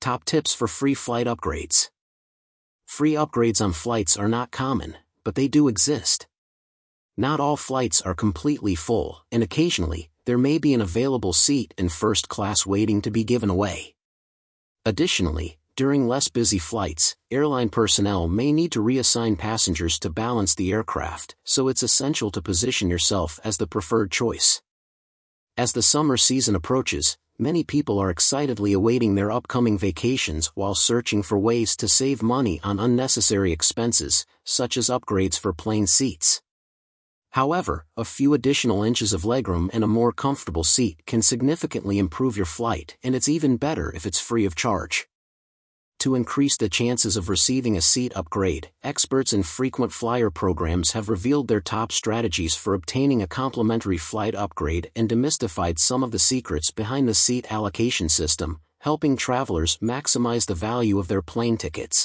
Top tips for free flight upgrades. Free upgrades on flights are not common, but they do exist. Not all flights are completely full, and occasionally, there may be an available seat in first class waiting to be given away. Additionally, during less busy flights, airline personnel may need to reassign passengers to balance the aircraft, so it's essential to position yourself as the preferred choice. As the summer season approaches, many people are excitedly awaiting their upcoming vacations while searching for ways to save money on unnecessary expenses, such as upgrades for plane seats. However, a few additional inches of legroom and a more comfortable seat can significantly improve your flight, and it's even better if it's free of charge. To increase the chances of receiving a seat upgrade, experts in frequent flyer programs have revealed their top strategies for obtaining a complimentary flight upgrade and demystified some of the secrets behind the seat allocation system, helping travelers maximize the value of their plane tickets.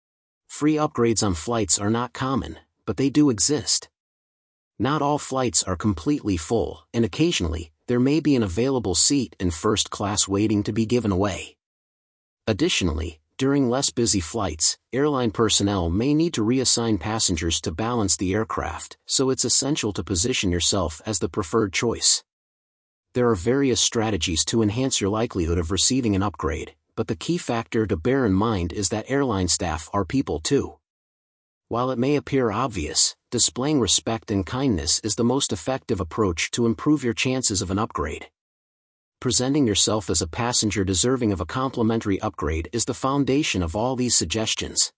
Free upgrades on flights are not common, but they do exist. Not all flights are completely full, and occasionally, there may be an available seat in first class waiting to be given away. Additionally, during less busy flights, airline personnel may need to reassign passengers to balance the aircraft, so it's essential to position yourself as the preferred choice. There are various strategies to enhance your likelihood of receiving an upgrade, but the key factor to bear in mind is that airline staff are people too. While it may appear obvious, displaying respect and kindness is the most effective approach to improve your chances of an upgrade. Presenting yourself as a passenger deserving of a complimentary upgrade is the foundation of all these suggestions.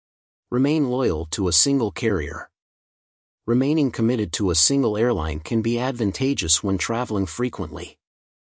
Remain loyal to a single carrier. Remaining committed to a single airline can be advantageous when traveling frequently.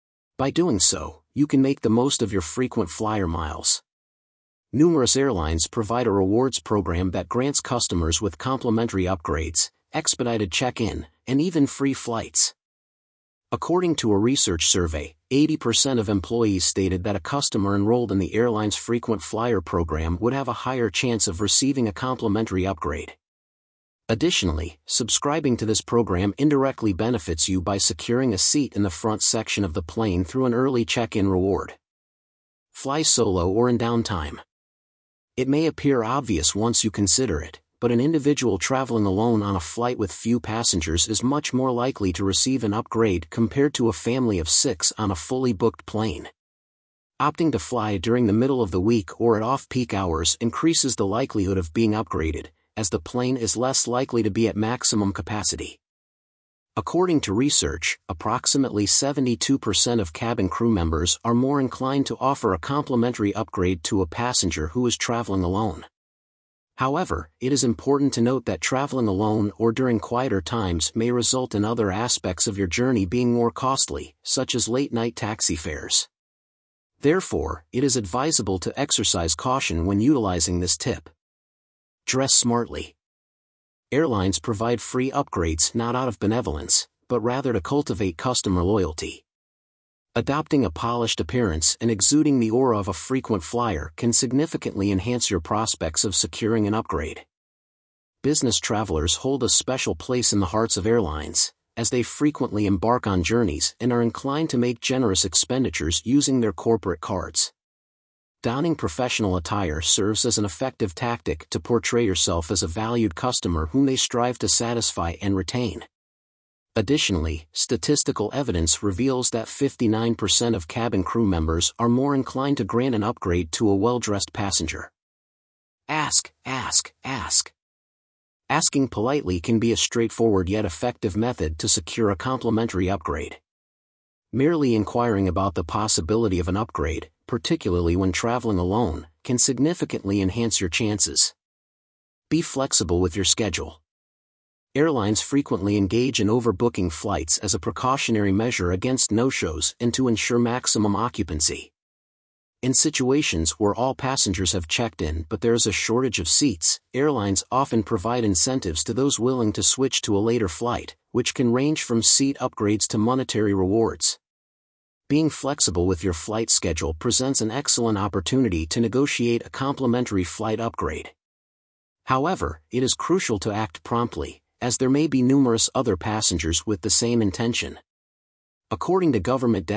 By doing so, you can make the most of your frequent flyer miles. Numerous airlines provide a rewards program that grants customers with complimentary upgrades, expedited check-in, and even free flights. According to a research survey, 80% of employees stated that a customer enrolled in the airline's frequent flyer program would have a higher chance of receiving a complimentary upgrade. Additionally, subscribing to this program indirectly benefits you by securing a seat in the front section of the plane through an early check-in reward. Fly solo or in downtime. It may appear obvious once you consider it, but an individual traveling alone on a flight with few passengers is much more likely to receive an upgrade compared to a family of 6 on a fully booked plane. Opting to fly during the middle of the week or at off-peak hours increases the likelihood of being upgraded, as the plane is less likely to be at maximum capacity. According to research, approximately 72% of cabin crew members are more inclined to offer a complimentary upgrade to a passenger who is traveling alone. However, it is important to note that traveling alone or during quieter times may result in other aspects of your journey being more costly, such as late-night taxi fares. Therefore, it is advisable to exercise caution when utilizing this tip. Dress smartly. Airlines provide free upgrades not out of benevolence, but rather to cultivate customer loyalty. Adopting a polished appearance and exuding the aura of a frequent flyer can significantly enhance your prospects of securing an upgrade. Business travelers hold a special place in the hearts of airlines, as they frequently embark on journeys and are inclined to make generous expenditures using their corporate cards. Donning professional attire serves as an effective tactic to portray yourself as a valued customer whom they strive to satisfy and retain. Additionally, statistical evidence reveals that 59% of cabin crew members are more inclined to grant an upgrade to a well-dressed passenger. Ask. Asking politely can be a straightforward yet effective method to secure a complimentary upgrade. Merely inquiring about the possibility of an upgrade, particularly when traveling alone, can significantly enhance your chances. Be flexible with your schedule. Airlines frequently engage in overbooking flights as a precautionary measure against no-shows and to ensure maximum occupancy. In situations where all passengers have checked in but there is a shortage of seats, airlines often provide incentives to those willing to switch to a later flight, which can range from seat upgrades to monetary rewards. Being flexible with your flight schedule presents an excellent opportunity to negotiate a complimentary flight upgrade. However, it is crucial to act promptly, as there may be numerous other passengers with the same intention. According to government data,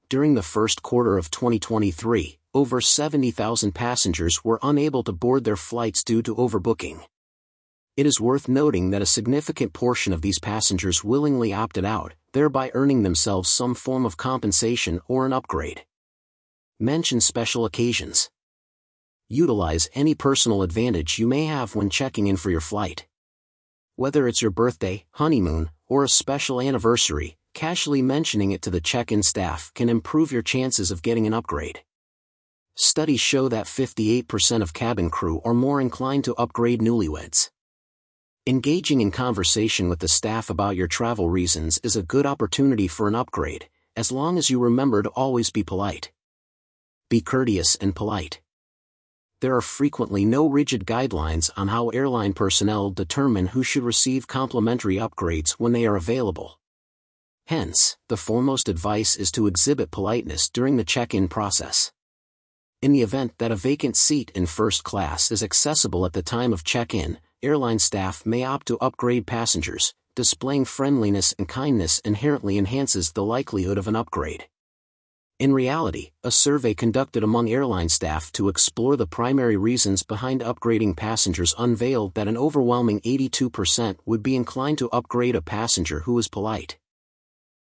during the first quarter of 2023, over 70,000 passengers were unable to board their flights due to overbooking. It is worth noting that a significant portion of these passengers willingly opted out, thereby earning themselves some form of compensation or an upgrade. Mention special occasions. Utilize any personal advantage you may have when checking in for your flight. Whether it's your birthday, honeymoon, or a special anniversary, casually mentioning it to the check-in staff can improve your chances of getting an upgrade. Studies show that 58% of cabin crew are more inclined to upgrade newlyweds. Engaging in conversation with the staff about your travel reasons is a good opportunity for an upgrade, as long as you remember to always be polite. Be courteous and polite. There are frequently no rigid guidelines on how airline personnel determine who should receive complimentary upgrades when they are available. Hence, the foremost advice is to exhibit politeness during the check-in process. In the event that a vacant seat in first class is accessible at the time of check-in, airline staff may opt to upgrade passengers. Displaying friendliness and kindness inherently enhances the likelihood of an upgrade. In reality, a survey conducted among airline staff to explore the primary reasons behind upgrading passengers unveiled that an overwhelming 82% would be inclined to upgrade a passenger who is polite.